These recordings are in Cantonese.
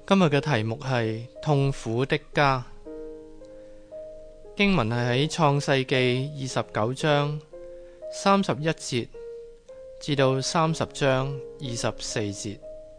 今日嘅題目係痛苦的家。經文係喺創世記29章31節至到30章24節。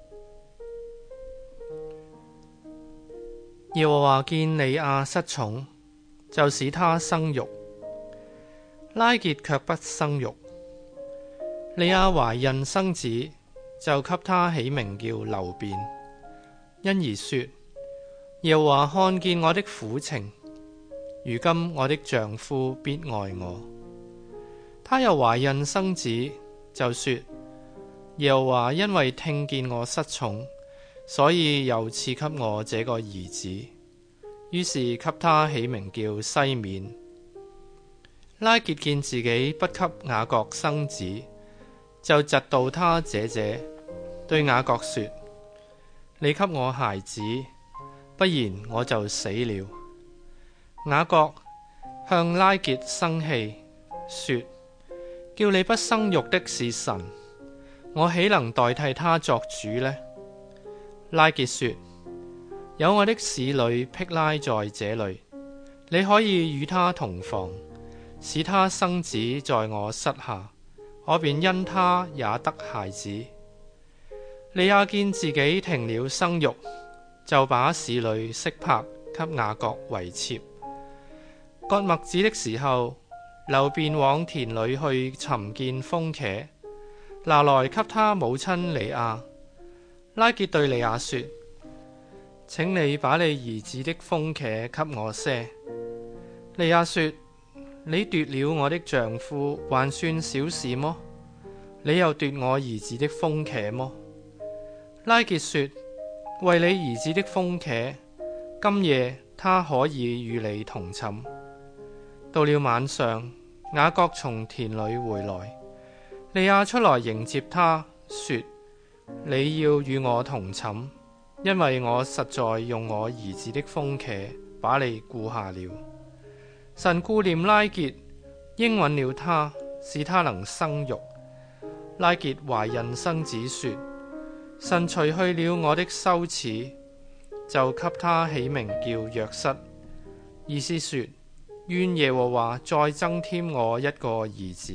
耶和華見利亞失寵，就使她生育，拉結卻不生育。利亞懷孕生子，就給他起名叫流便，因而說：耶和華看見我的苦情，如今我的丈夫必愛我。她又懷孕生子，就說：耶和華因為聽見我失寵，所以又賜給我這個兒子。於是給他起名叫西面。拉結見自己不給雅各生子，就嫉妒他姐姐，對雅各說：你給我孩子，不然我就死了。雅各向拉結生氣，說：叫你不生育的是神，我豈能代替他作主呢？拉結說：有我的使女辟拉在這裏，你可以與她同房，使她生子在我膝下，我便因她也得孩子。利亞見自己停了生育，就把使女悉帕給雅各為妾。割麥子的時候，流便往田裏去尋見風茄，拿來給他母親利亞。拉結對利亞說：請你把你兒子的風茄給我些。利亞說：你奪了我的丈夫，還算小事麼？你又奪我兒子的風茄麼？拉結說：為你兒子的風茄，今夜他可以與你同寢。到了晚上，雅各從田裏回來，利亞出來迎接他，說：你要與我同寢，因為我實在用我兒子的風茄把你顧下了。神顧念拉結，應允了他，使他能生育。拉結懷孕生子，說：神除去了我的羞恥，就給他起名叫約瑟，意思說：願耶和華再增添我一個兒子。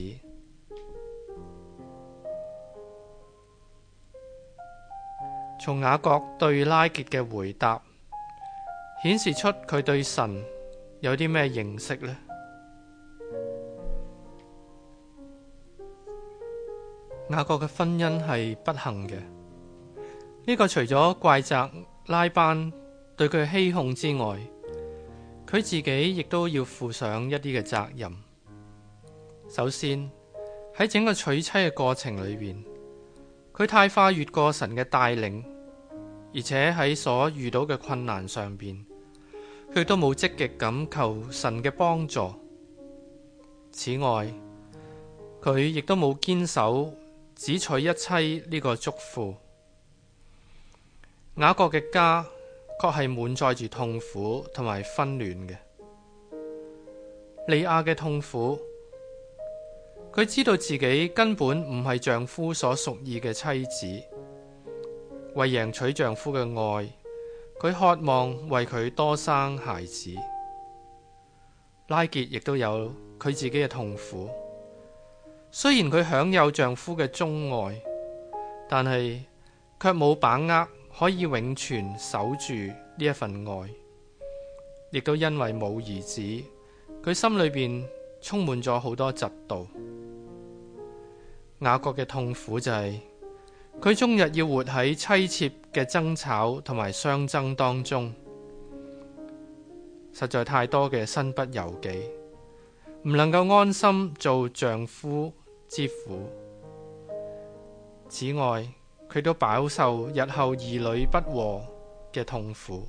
從雅各對拉結嘅回答，顯示出佢對神有啲咩認識呢？雅各嘅婚姻係不幸嘅，呢個除咗怪責拉班對佢嘅欺哄之外，佢自己亦都要負上一啲嘅責任。首先喺整個娶妻嘅過程裏邊，佢太快越過神嘅帶領，而且喺所遇到嘅困難上邊，佢都冇積極咁求神嘅幫助。此外，佢亦都冇堅守只娶一妻呢個囑咐。雅各嘅家確係滿載住痛苦同埋紛亂嘅。利亞嘅痛苦，佢知道自己根本唔係丈夫所屬意嘅妻子，為贏取丈夫嘅愛，佢渴望為佢多生孩子。拉結亦都有佢自己嘅痛苦，雖然佢享有丈夫嘅鍾愛，但係卻冇把握可以永存守住呢一份愛，亦都因為冇兒子，佢心裏邊充滿咗好多嫉妒。雅各嘅痛苦就係佢終日要活喺妻妾嘅爭吵同埋相爭當中，實在太多嘅身不由己，唔能夠安心做丈夫之苦。此外，佢都飽受日後兒女不和嘅痛苦。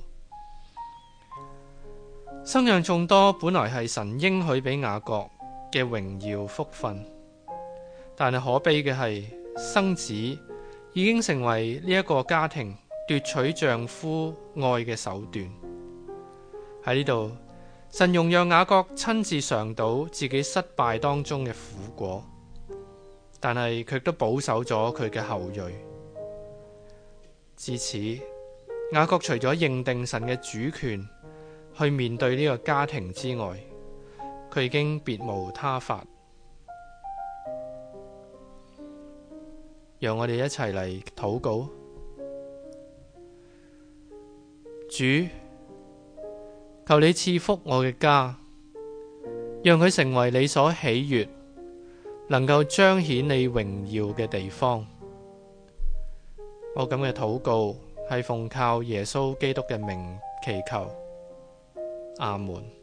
生養眾多本來係神應許俾雅各嘅榮耀福分，但係可悲嘅係生子已經成為呢一個家庭奪取丈夫愛嘅手段。喺呢度，神容讓雅各親自嘗到自己失敗當中嘅苦果，但係卻都保守咗佢嘅後裔。至此， 雅各除咗認定神嘅主權去面對呢個家庭之外，佢已經別無他法。讓我哋一齊嚟禱告。主，求你賜福我嘅家，讓佢成為你所喜悅，能夠彰顯你榮耀嘅地方。我咁嘅禱告係奉靠耶穌基督嘅名祈求，阿門。